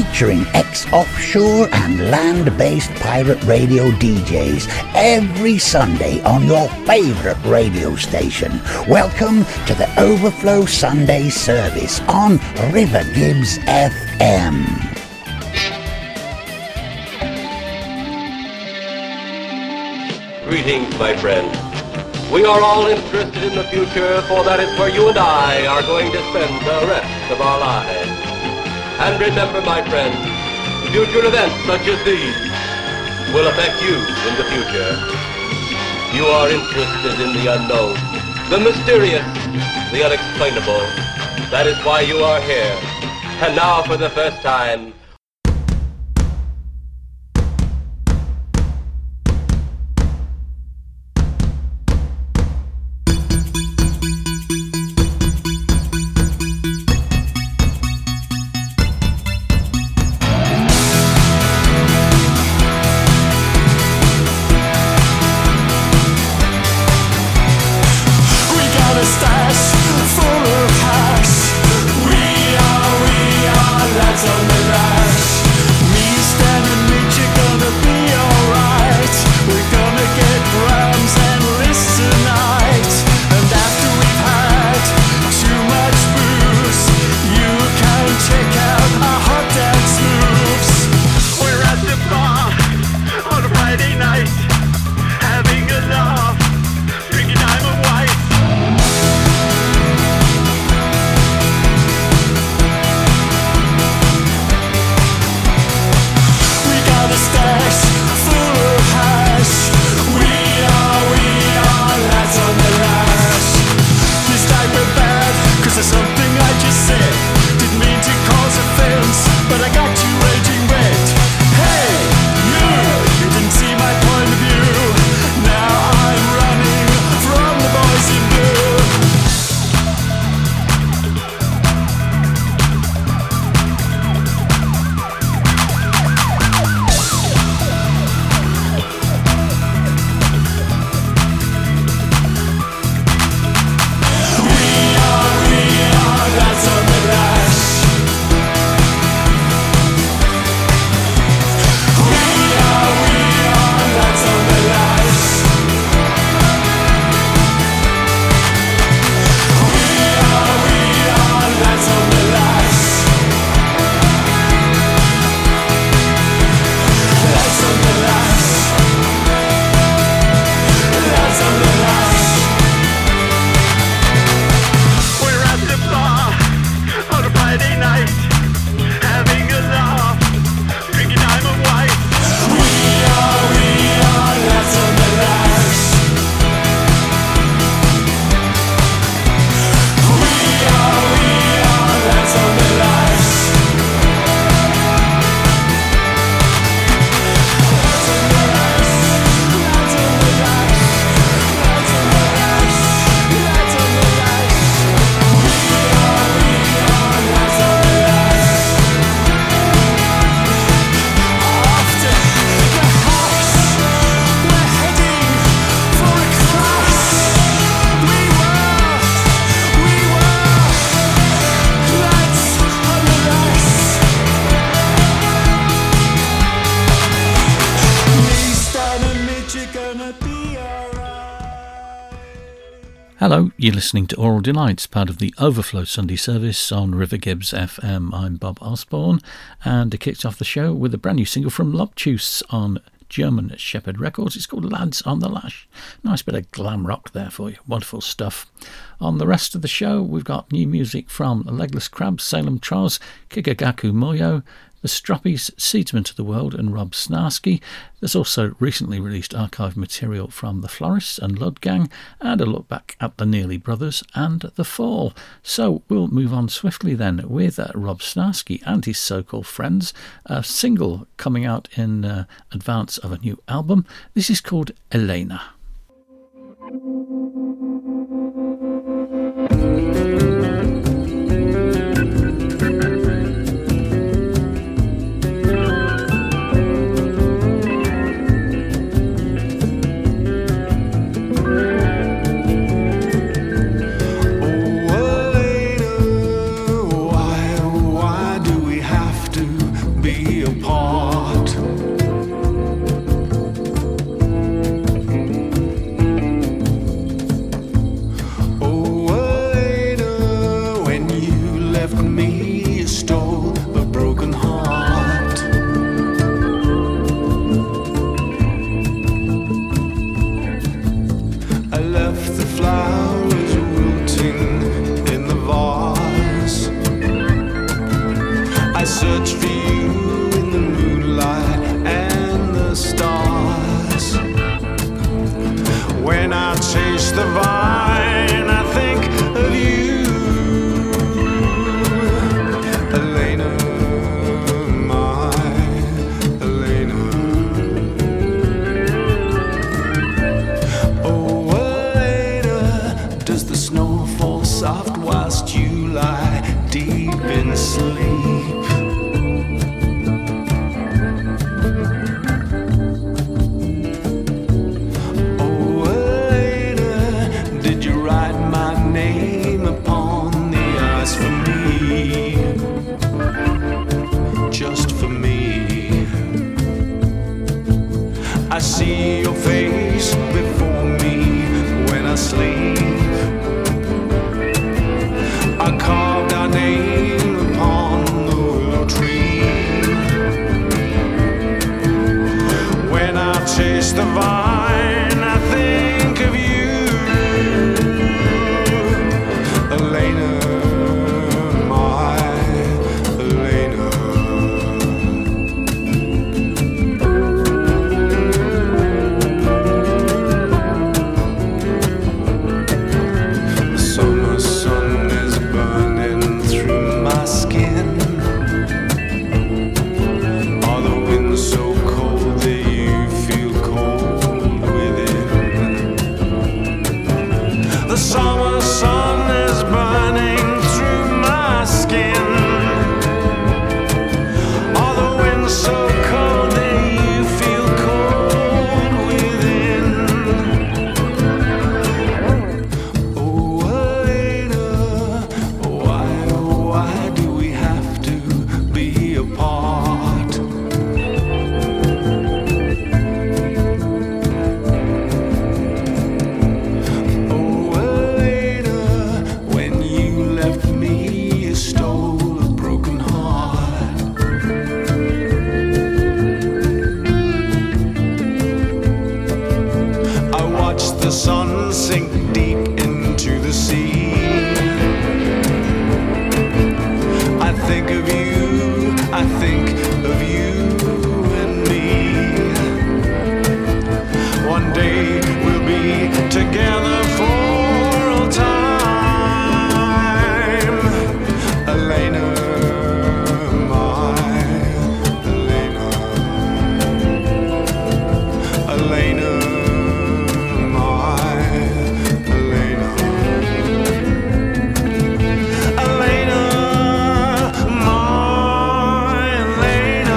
featuring ex-offshore and land-based pirate radio DJs every Sunday on your favourite radio station. Welcome to the Overflow Sunday service on River Gibbs FM. Greetings, my friends. We are all interested in the future, for that is where you and I are going to spend the rest of our lives. And remember, my friends, future events such as these will affect you in the future. You are interested in the unknown, the mysterious, the unexplainable. That is why you are here. And now, for the first time, Hello, you're listening to Aural Delights, part of the Overflow Sunday service on River Gibbs FM. I'm Bob Osborne, and I kicked off the show with a brand new single from Lobtooth on German Shepherd Records. It's called Lads on the Lash. Nice bit of glam rock there for you. Wonderful stuff. On the rest of the show, we've got new music from Legless Crabs, Salem Troz, Kikagaku Moyo, The Stroppies, Seedsman to the World and Rob Snarsky. There's also recently released archive material from The Florists and Lud Gang, and a look back at the Nearly Brothers and The Fall. So we'll move on swiftly then with Rob Snarsky and his so-called friends, a single coming out in advance of a new album. This is called Elena. kiss the vine, I think of you, Elena, my Elena. The summer sun is burning through my skin. Are the winds so cold that you feel cold within? The summer sun is burning through my skin. Are the winds so cold that you feel cold within? Oh, Elena, why do we have to be apart? Oh, Elena, when you left me, you stole a broken heart. I watched the sun sink deep into the sea. I think of you, I think of you and me. One day we'll be together for all time. Elena, my Elena. Elena, my Elena. Elena, my Elena.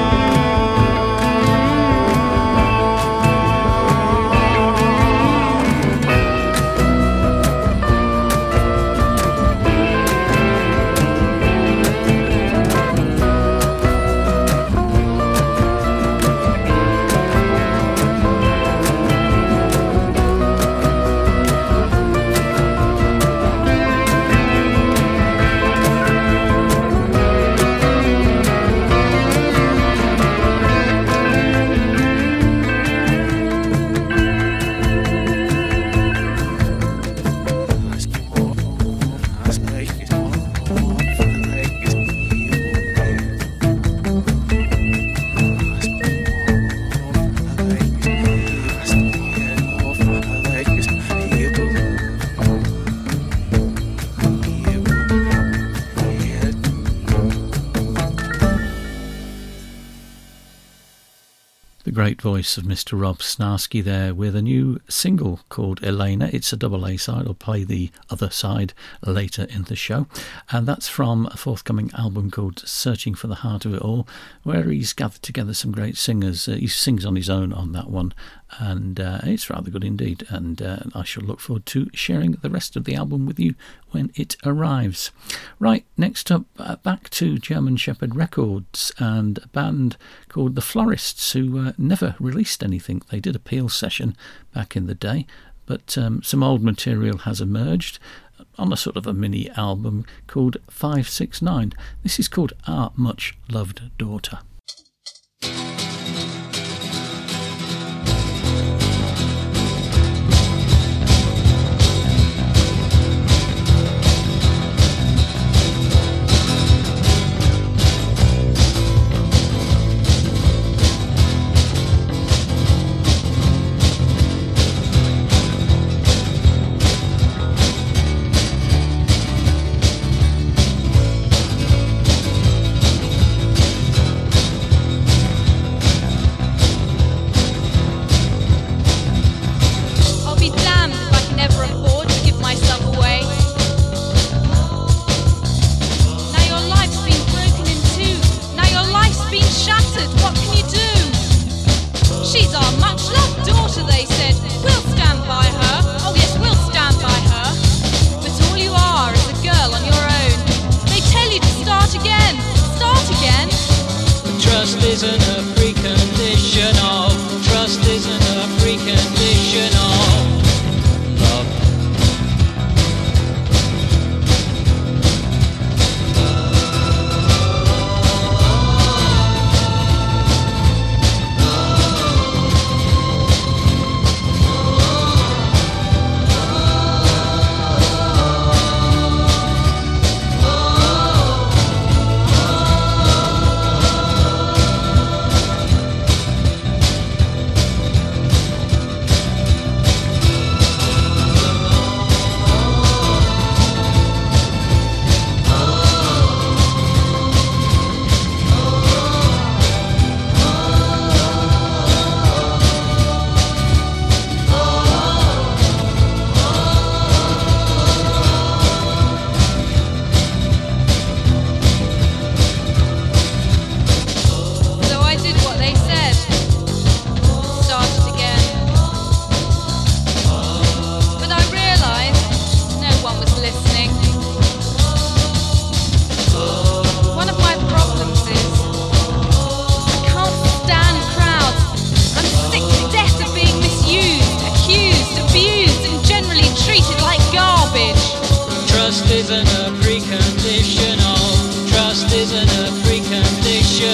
The great voice of Mr. Rob Snarsky there with a new single called Elena. It's a double A side. I'll play the other side later in the show. And that's from a forthcoming album called Searching for the Heart of It All, where he's gathered together some great singers. He sings on his own on that one, and it's rather good indeed. And I shall look forward to sharing the rest of the album with you when it arrives. Right, next up, back to German Shepherd Records and a band called The Florists, who never released anything. They did a Peel session back in the day, but some old material has emerged on a sort of a mini album called 569. This is called Our Much Loved Daughter.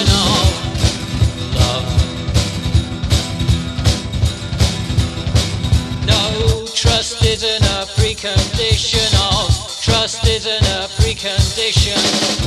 of love. No, trust isn't a precondition of, trust isn't a precondition.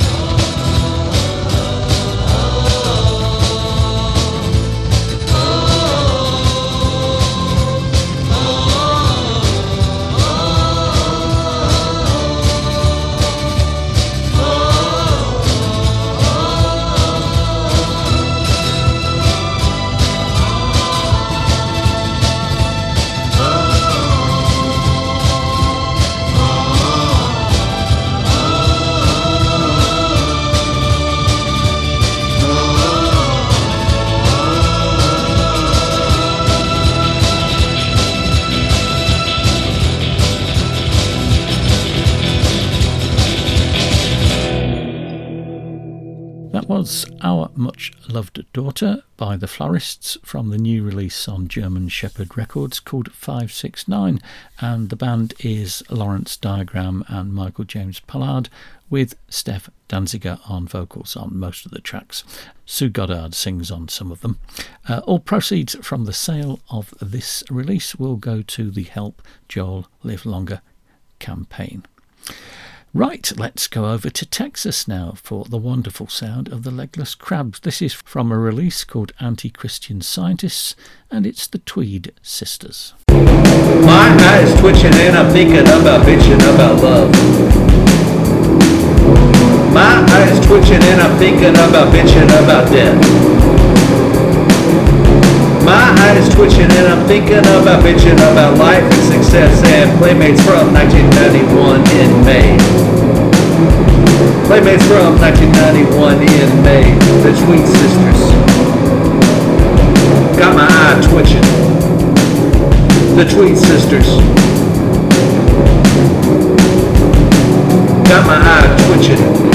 Was Our Much Loved Daughter by the Florists from the new release on German Shepherd Records called 569, and the band is Lawrence Diagram and Michael James Pollard, with Steph Danziger on vocals on most of the tracks. Sue Goddard sings on some of them. All proceeds from the sale of this release will go to the Help Joel Live Longer campaign. Right, let's go over to Texas now for the wonderful sound of the Legless Crabs. This is from a release called Anti-Christian Scientists, and it's the Tweed Sisters. My eyes twitching and I'm thinking about bitching about love. My eyes twitching and I'm thinking about bitching about death. My eyes twitching and I'm thinking about bitching about life and success and Playmates from 1991 in May. Playmates from 1991 in May. The Tweed Sisters. Got my eye twitching. The Tweed Sisters. Got my eye twitching.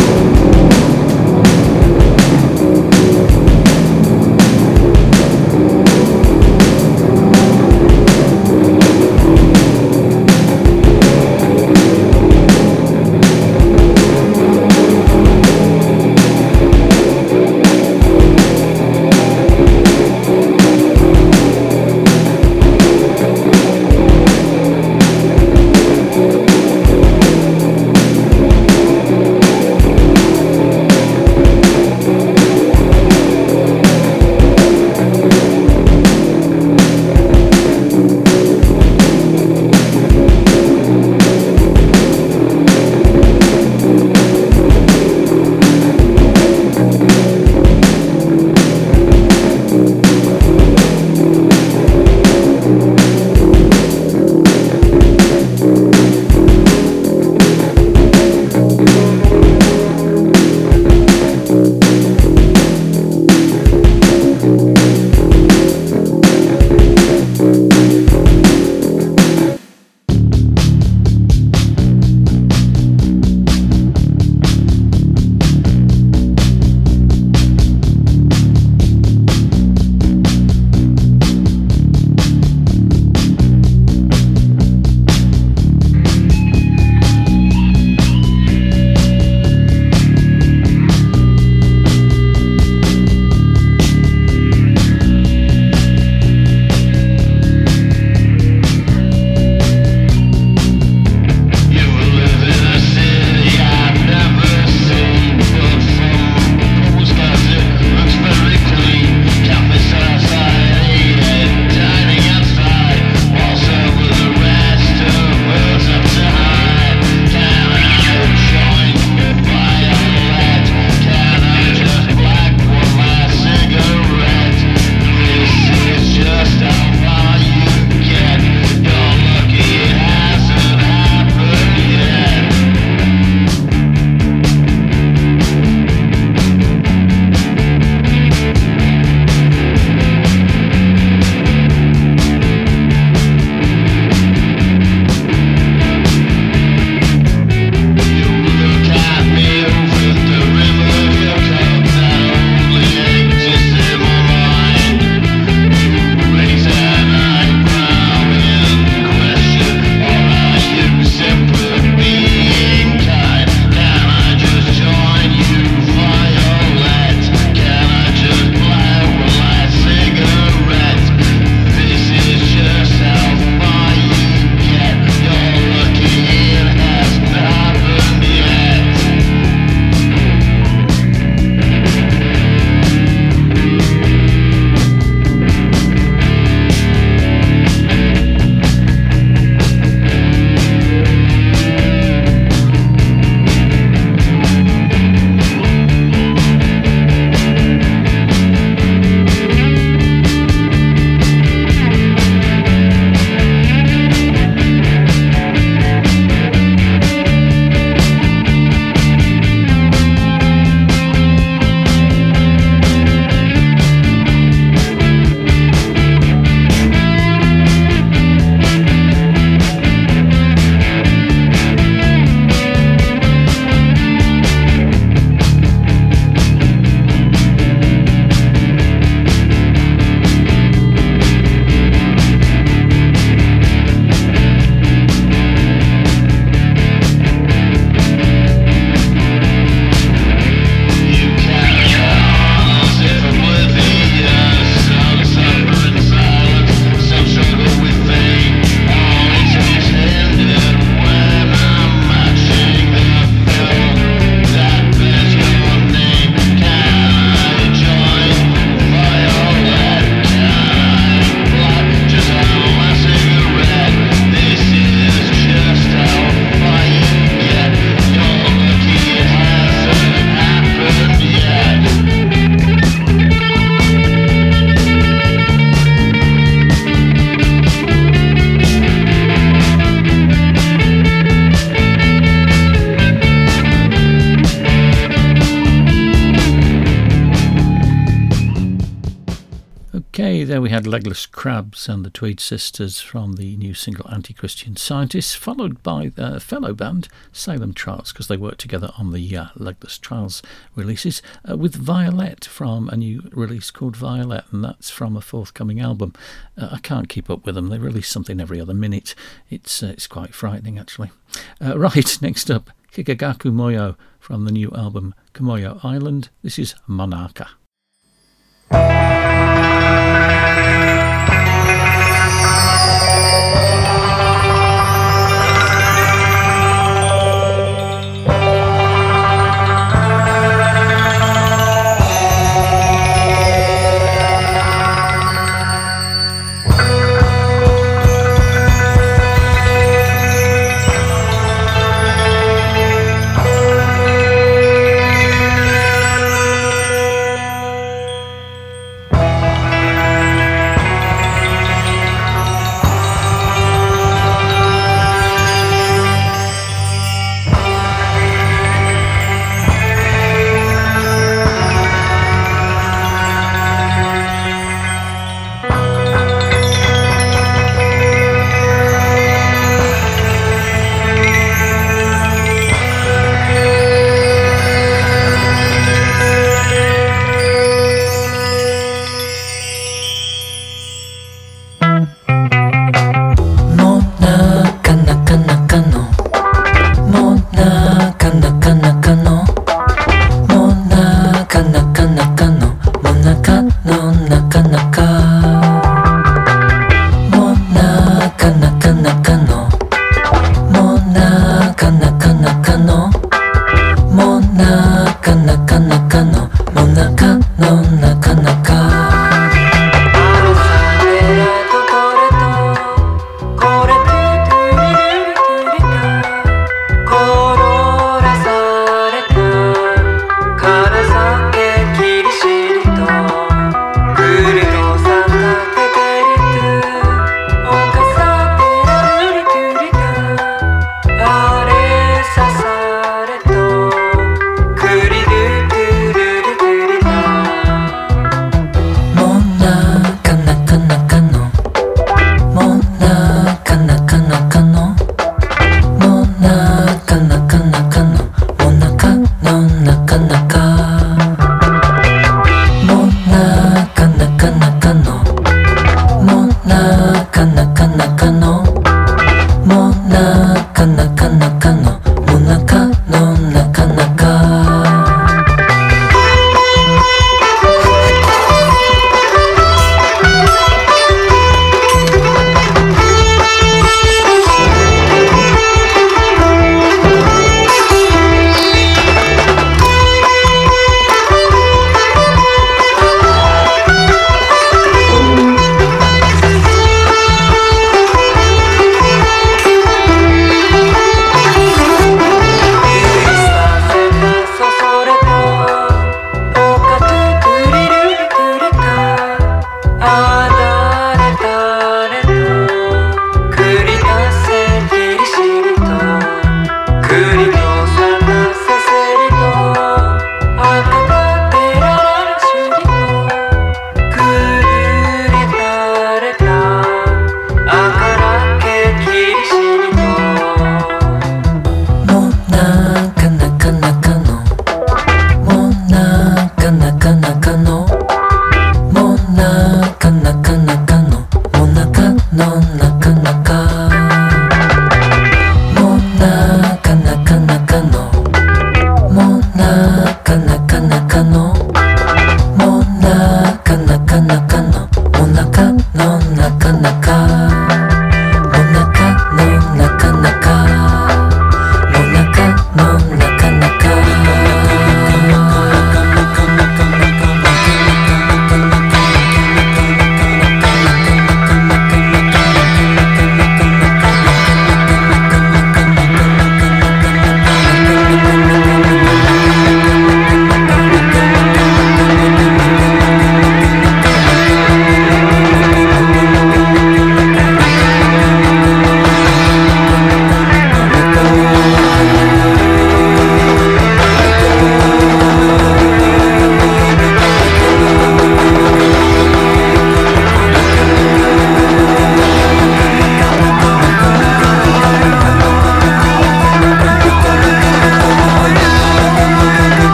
Okay, there we had Legless Crabs and the Tweed Sisters from the new single Anti-Christian Scientists, followed by their fellow band Salem Trials, because they worked together on the Legless Trials releases, with Violet from a new release called Violet, and that's from a forthcoming album. I can't keep up with them. They release something every other minute. It's quite frightening, actually. Right, next up, Kikagaku Moyo from the new album Kamoyo Island. This is Monarca.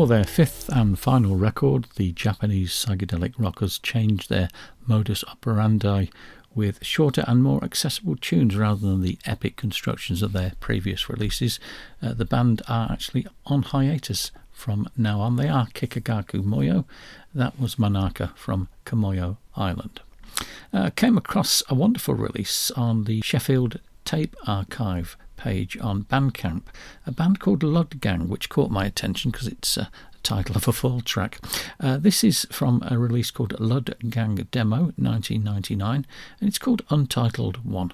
For their fifth and final record, the Japanese psychedelic rockers changed their modus operandi with shorter and more accessible tunes rather than the epic constructions of their previous releases. The band are actually on hiatus from now on. They are Kikagaku Moyo. That was Manaka from Kamoyo Island. Came across a wonderful release on the Sheffield Tape Archive page on Bandcamp, a band called Lud Gang, which caught my attention because it's a title of a full track. This is from a release called Lud Gang Demo 1999, and it's called Untitled One.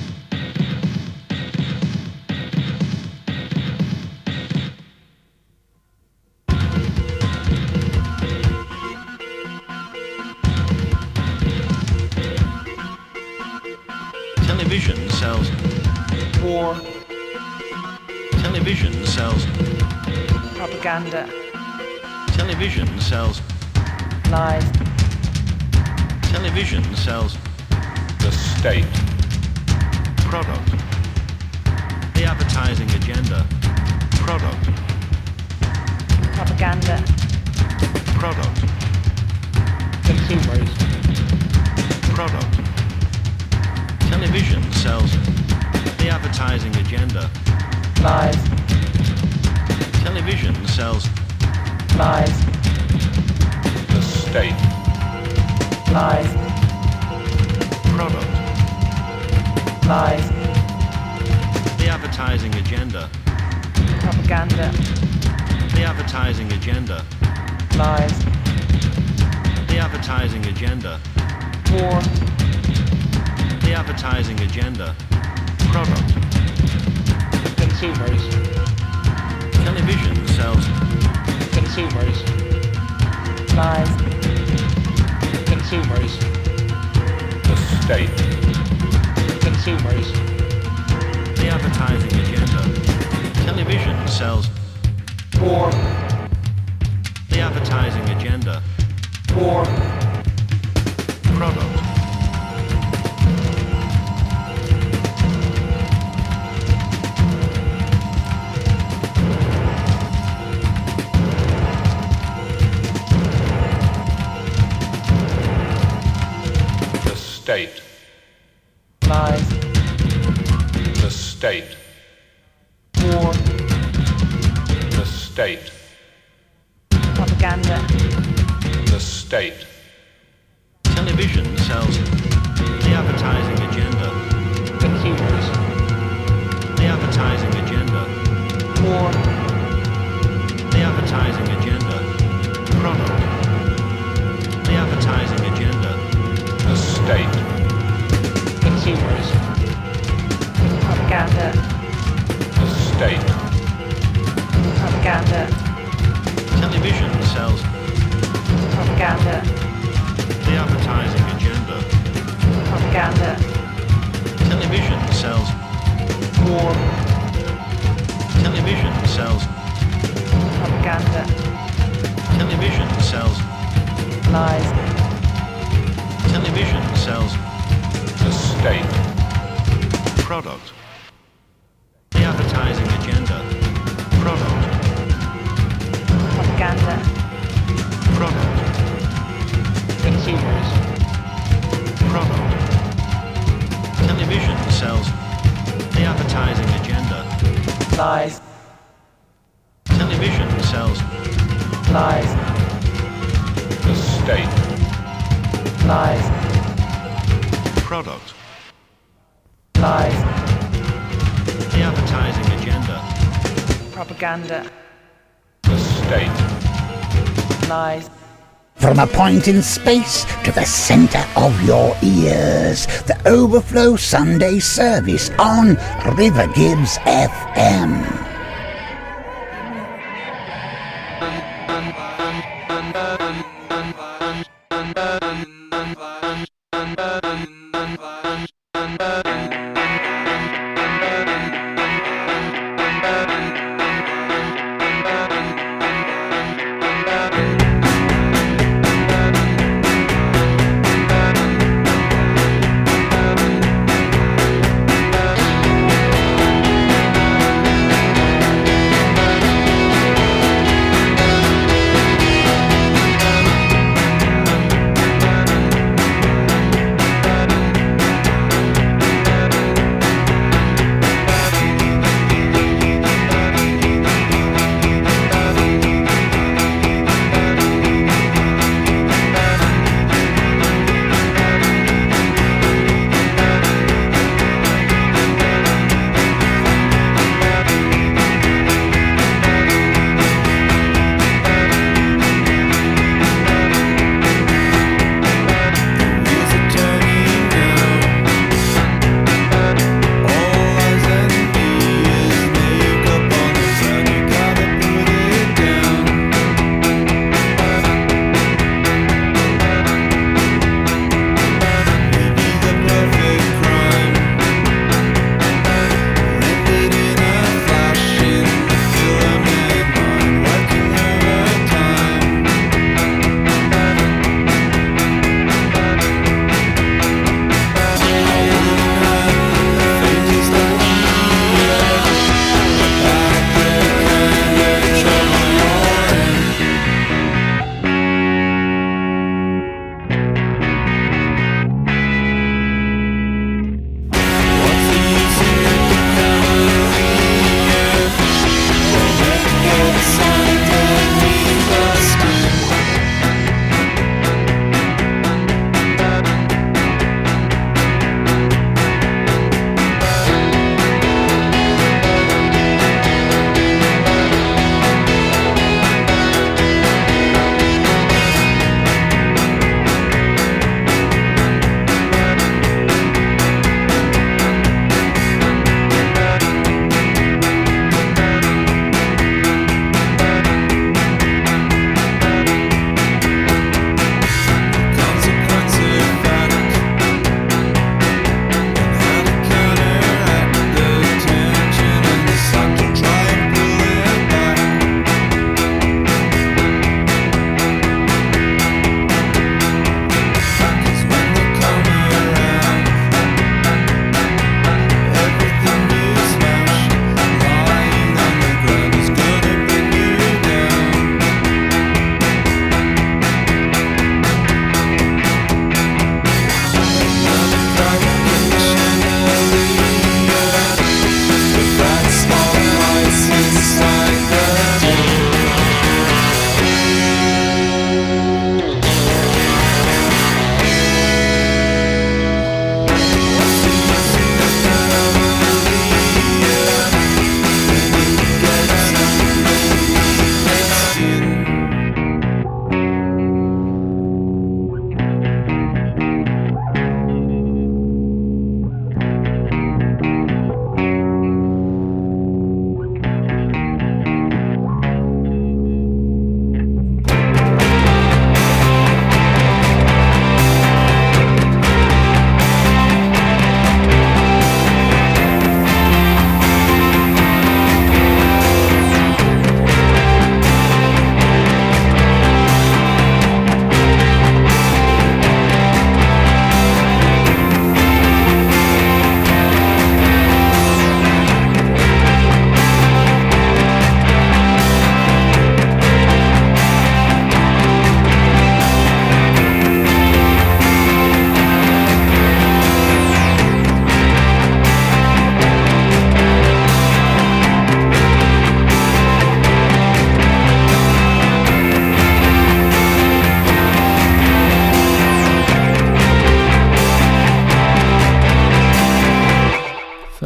Television sells. War. Television sells. Propaganda. Television sells. Lies. Television sells. The state. Product. The advertising agenda. Product. Propaganda. Product. Consumers. Product. Television sells. The advertising agenda. Lies. Television sells. Lies. The state. Lies. Product. Lies. The advertising agenda. Propaganda. The advertising agenda. Lies. The advertising agenda. War. The advertising agenda. Product. Consumers. Television sells. Consumers. Lies. Consumers. The state. Consumers. The advertising agenda. Television sells. War. The advertising agenda. War. Product. State. Lies. The state. War. The state. Propaganda. The state. Television sells. The advertising agenda. Consumers. The advertising agenda. War. The advertising agenda. Product. The advertising agenda. The state. Consumers. Propaganda. The state. Propaganda. Television sells. Propaganda. The advertising agenda. Propaganda. Television sells. War. Television sells. Propaganda. Television sells. Lies. Television sells. The state. Product. The advertising agenda. Product. Propaganda. Product. Consumers. Product. Television sells. The advertising agenda. Lies. Television sells. Lies. The state. Lies. Product. Lies. The advertising agenda. Propaganda. The state. Lies. From a point in space to the centre of your ears, the Overflow Sunday service on River Gibbs FM.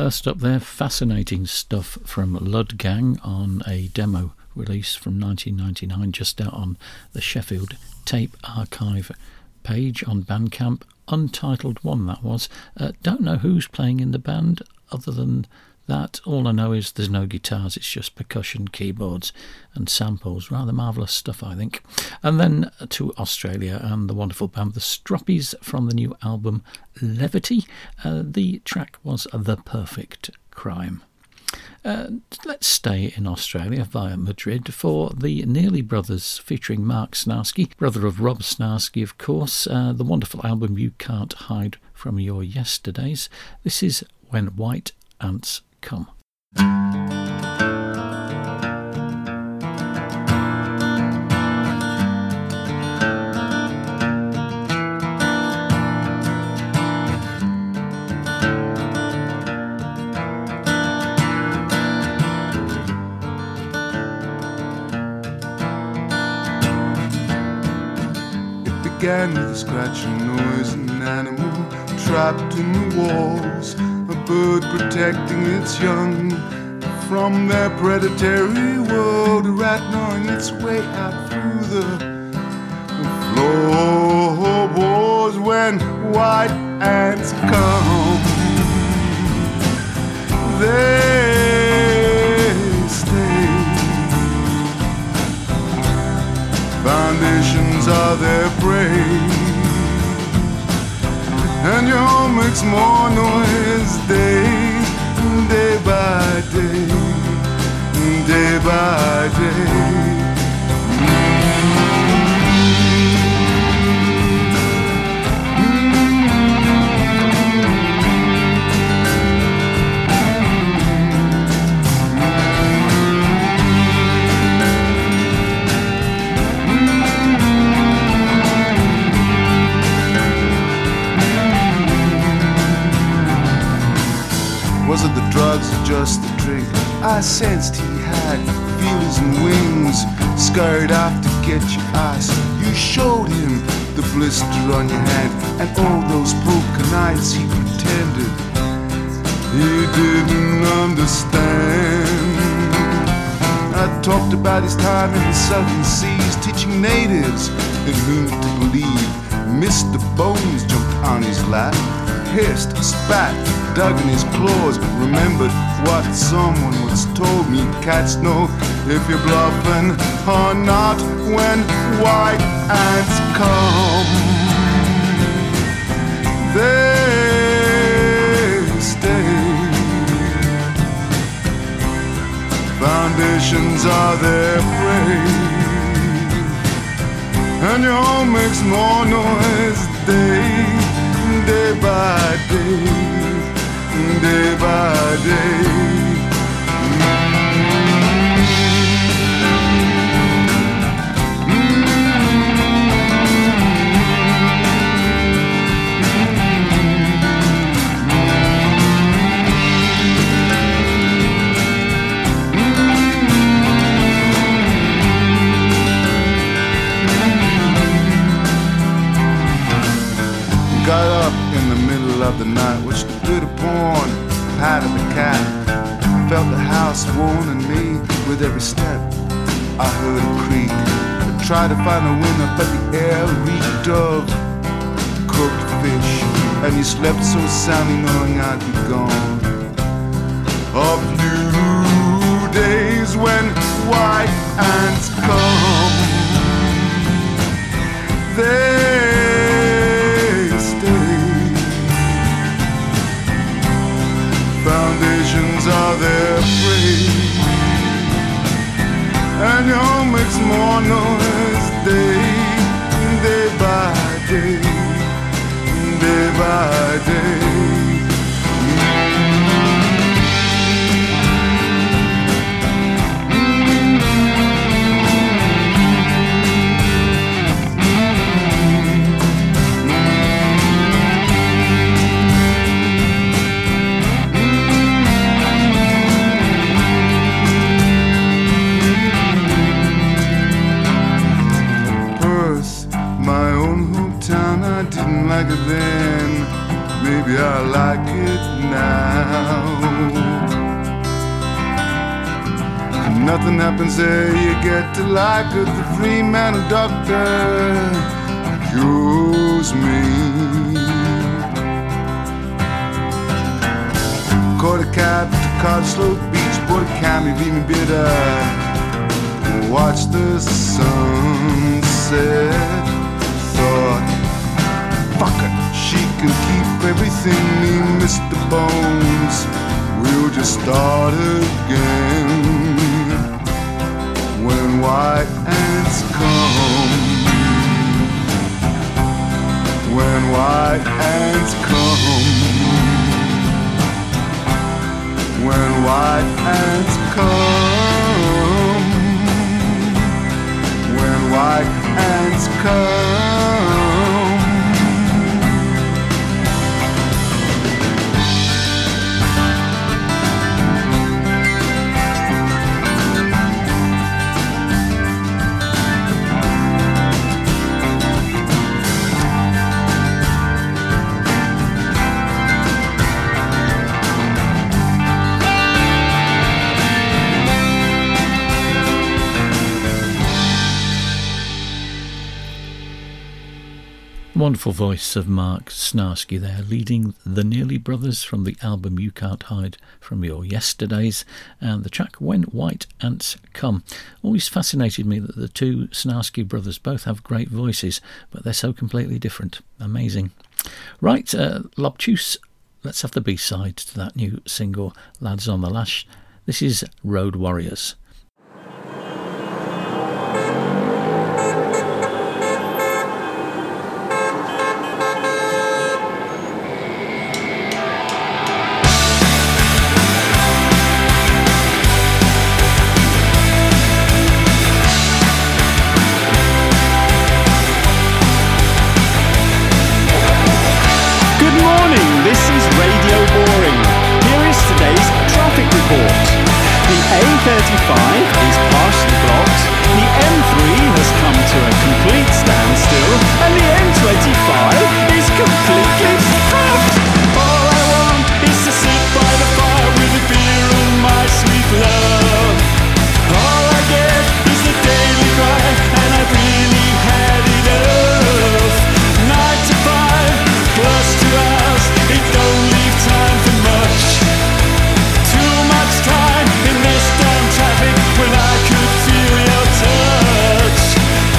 First up there, fascinating stuff from Lud Gang on a demo release from 1999, just out on the Sheffield Tape Archive page on Bandcamp. Untitled One, that was. Don't know who's playing in the band other than that. All I know is there's no guitars, it's just percussion, keyboards and samples. Rather marvellous stuff, I think. And then to Australia and the wonderful band The Stroppies from the new album Levity. The track was The Perfect Crime. Let's stay in Australia via Madrid for the Nearly Brothers featuring Mark Snarsky, brother of Rob Snarsky, of course. The wonderful album You Can't Hide From Your Yesterdays. This is When White Ants Come. Began with a scratching noise, an animal trapped in the walls, a bird protecting its young from their predatory world, a rat gnawing its way out through the floorboards. When white ants come, they stay. Foundations are their prey, and your home makes more noise day by day, day by day. Was it the drugs or just the drink? I sensed he had feelers and wings, scurried off to get your ice. You showed him the blister on your hand and all those broken eyes. He pretended he didn't understand. I talked about his time in the southern seas, teaching natives in whom to believe. Mr. Bones jumped on his lap, hissed, spat, dug in his claws, remembered what someone once told me. Cats know if you're bluffing or not when white ants come. They stay. Foundations are their prey, and your home makes more noise day by day, day by day. Got up in the middle of the night, watched a bit of porn, patted the cat, felt the house warning me with every step. I heard a creak, I tried to find a window, but the air reeked of cooked fish, and he slept so soundly knowing I'd be gone. A few days when white ants come, they foundations are their prey, and your home makes more noise day by day, day by day. My own hometown, I didn't like it then. baby, I like it now. Nothing happens there, you get to like it. The free man and doctor cures me. Caught a cab to Cotswold Beach, bought a cami, being bitter. Watch the sunset. Thought, fuck it, she can keep everything, me, Mr. Bones. We'll just start again. When white ants come, when white ants come, when white ants come, when white ants come. Wonderful voice of Mark Snarsky there, leading the Nearly Brothers from the album You Can't Hide From Your Yesterdays, and the track When White Ants Come. Always fascinated me that the two Snarsky brothers both have great voices, but they're so completely different. Amazing. Right, Lobtuse, let's have the B-side to that new single, Lads on the Lash. This is Road Warriors. A35 is partially blocked, the M3 has come to a complete standstill, and the M25 is completely fucked. All I want is to sit by the fire with a beer and my sweet love. All I get is the daily grind, and I've really had enough. 9 to 5 plus 2 hours, it don't leave time for much. Too much time in this damn traffic when I could feel your touch.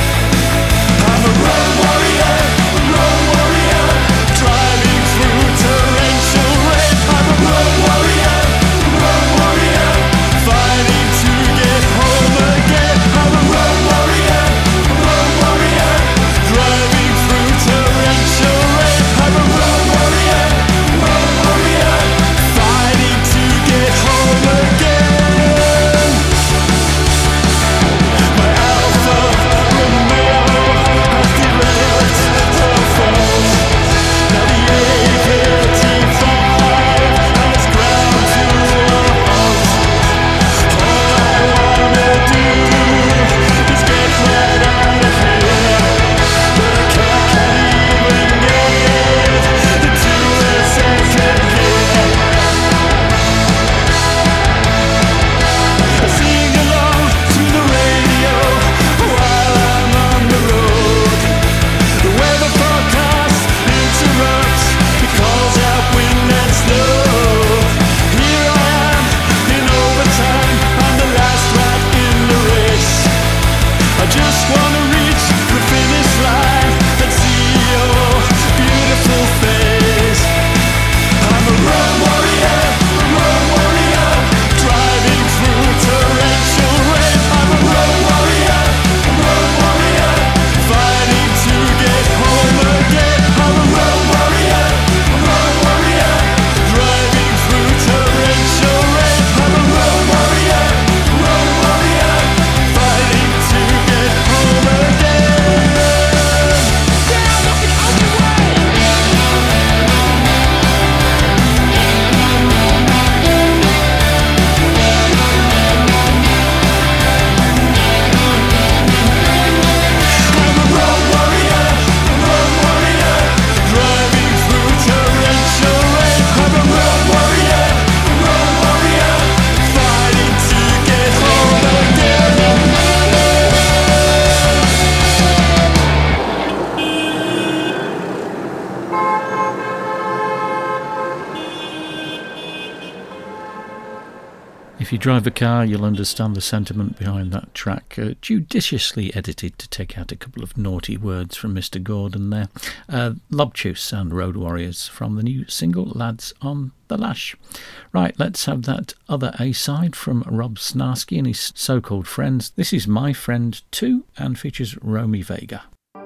If you drive a car, you'll understand the sentiment behind that track. Judiciously edited to take out a couple of naughty words from Mr. Gordon there. Lobtooth and Road Warriors from the new single Lads on the Lash. Right, let's have that other A-side from Rob Snarsky and his so-called friends. This is My Friend 2 and features Romy Vega.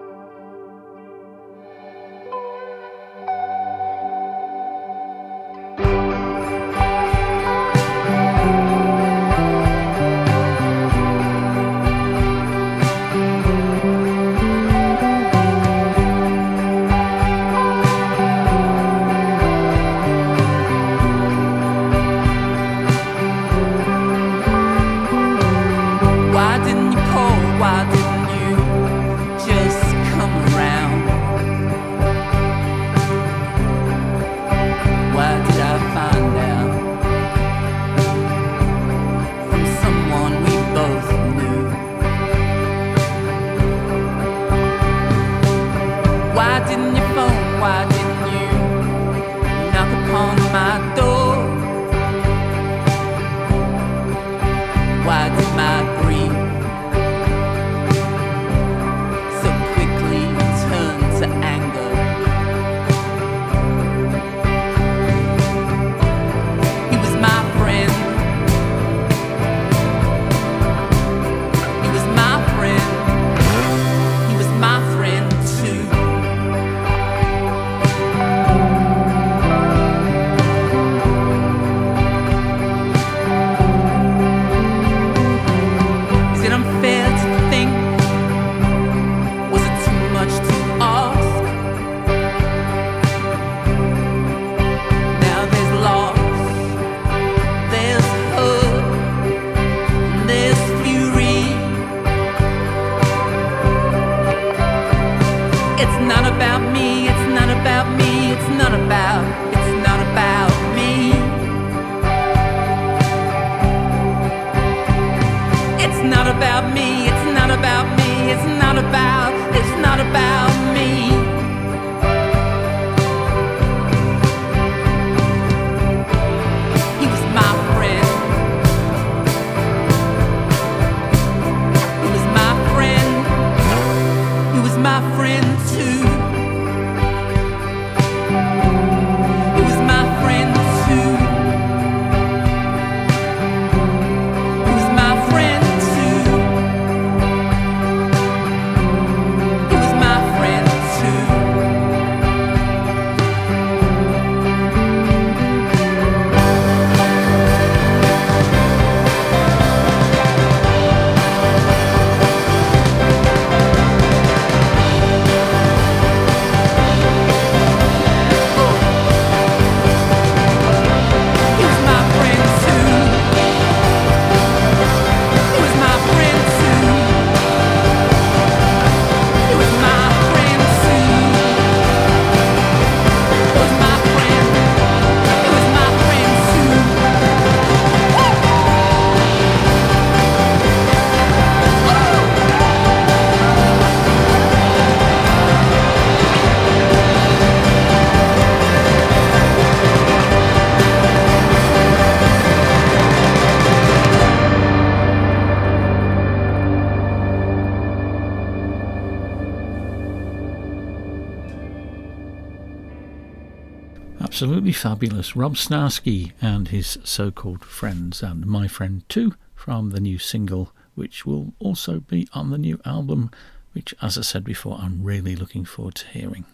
Absolutely fabulous. Rob Snarsky and his so-called friends, and My Friend 2 from the new single, which will also be on the new album, which, as I said before, I'm really looking forward to hearing.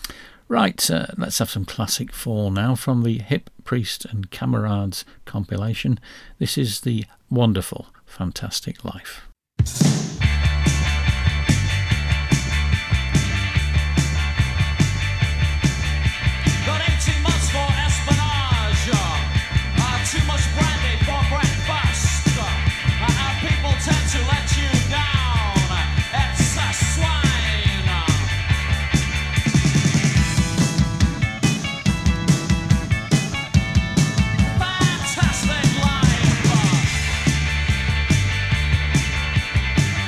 Right, let's have some classic fall now from the Hip Priest and Camarades compilation. This is the wonderful, fantastic life. Fantastic life.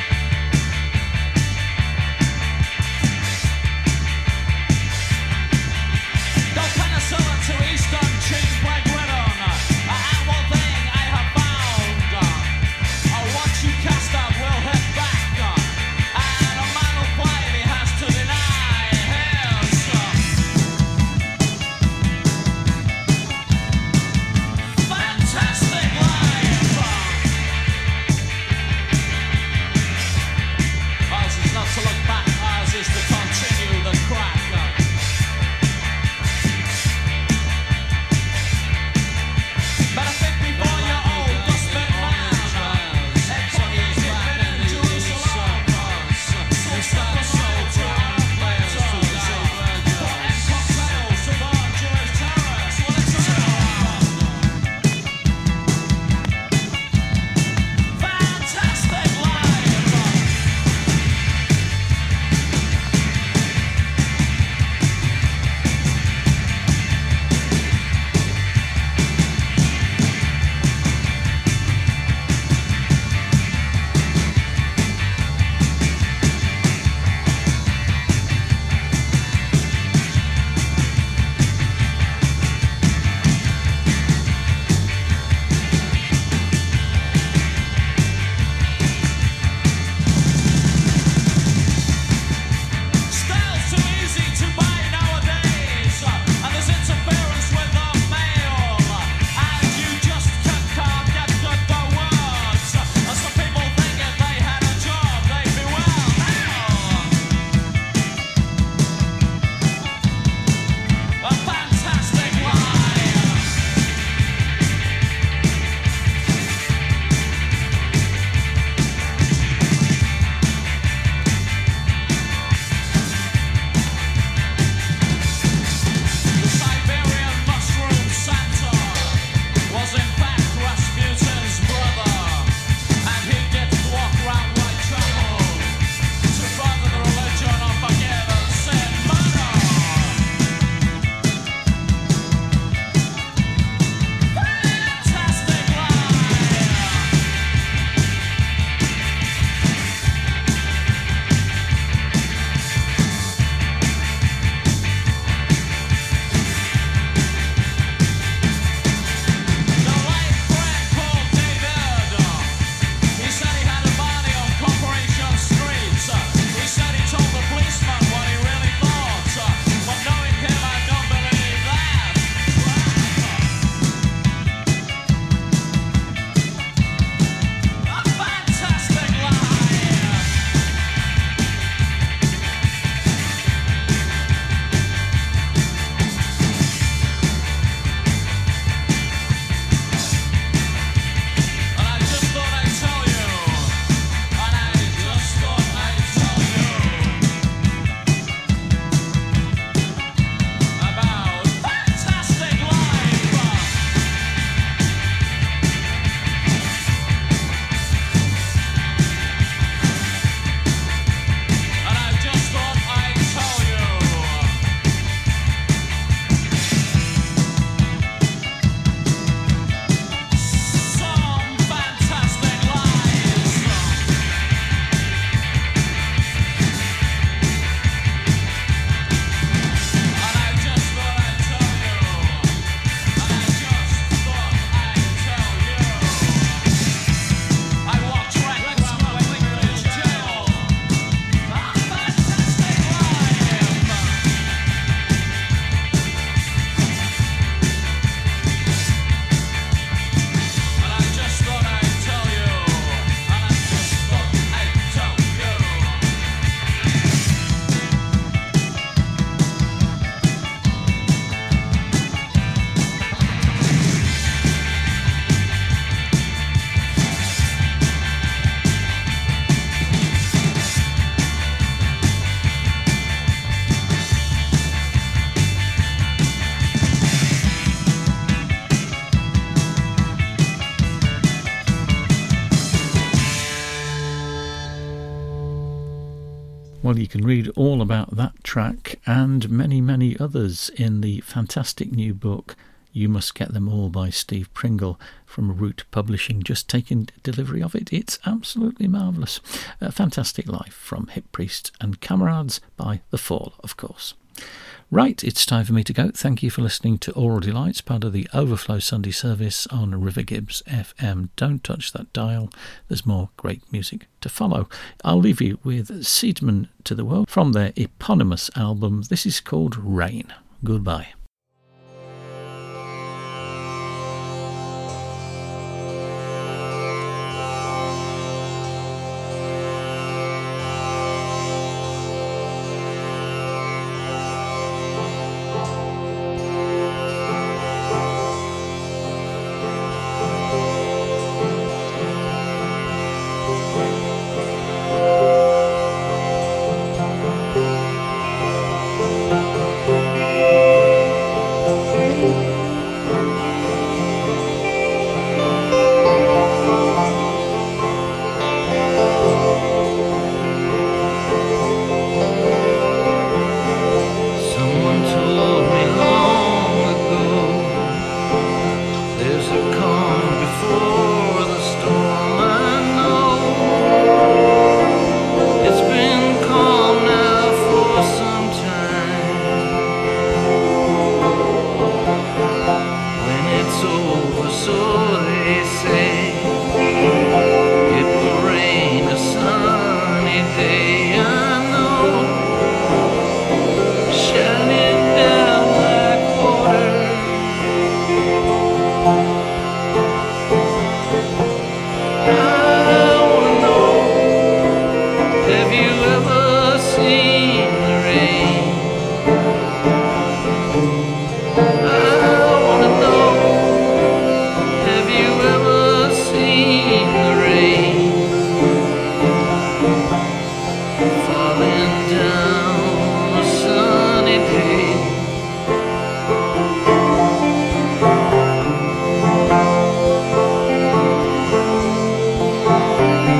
You can read all about that track and many, many others in the fantastic new book You Must Get Them All by Steve Pringle from Root Publishing, just taking delivery of it. It's absolutely marvellous. A Fantastic Life from Hip Priest and Comrades by The Fall, of course. Right, it's time for me to go. Thank you for listening to Aural Delights, part of the Overflow Sunday service on River Gibbs FM. Don't touch that dial. There's more great music to follow. I'll leave you with Seedman to the World from their eponymous album. This is called Rain. Goodbye.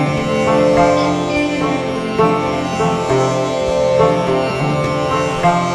Bye.